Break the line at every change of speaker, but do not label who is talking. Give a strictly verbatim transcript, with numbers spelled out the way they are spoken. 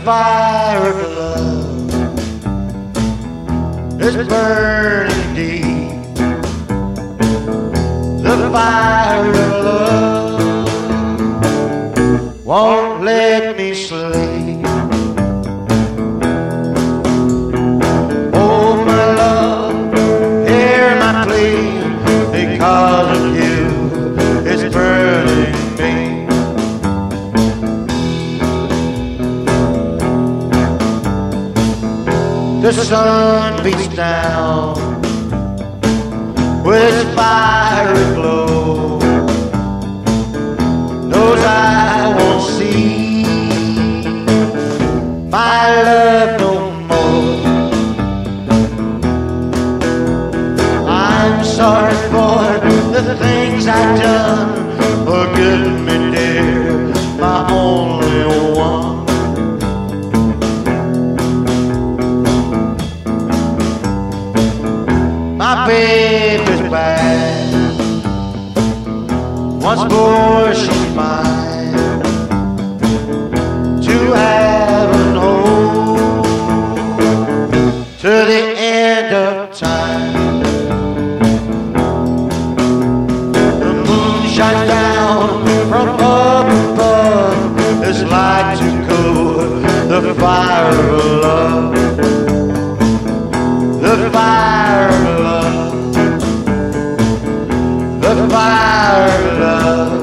fire of love is burning deep. The fire of love won't let me sleep. Oh my love, hear my plea, because of you it's burning me. The sun beats down with its fiery glow, knows I won't see my love no more. I'm sorry for the things I've done. Forgive me, dear, my only one. My baby's back, once more she's mine, to have and hold to the end of time. The moon shines down from up above, it's light to cool the fire of love. The fire of love, the fire of love.